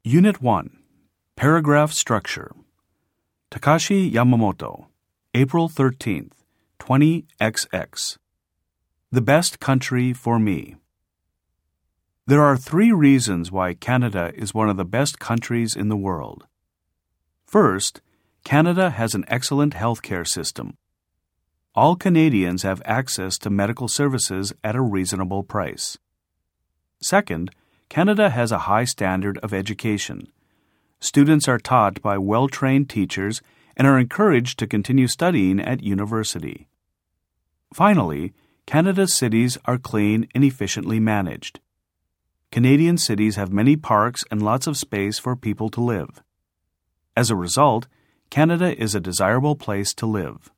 Unit 1. Paragraph Structure. Takashi Yamamoto, April 13th, 20XX. The best country for me. There are 3 reasons why Canada is one of the best countries in the world. First, Canada has an excellent healthcare system. All Canadians have access to medical services at a reasonable price. Second, Canada has a high standard of education. Students are taught by well-trained teachers and are encouraged to continue studying at university. Finally, Canada's cities are clean and efficiently managed. Canadian cities have many parks and lots of space for people to live. As a result, Canada is a desirable place to live.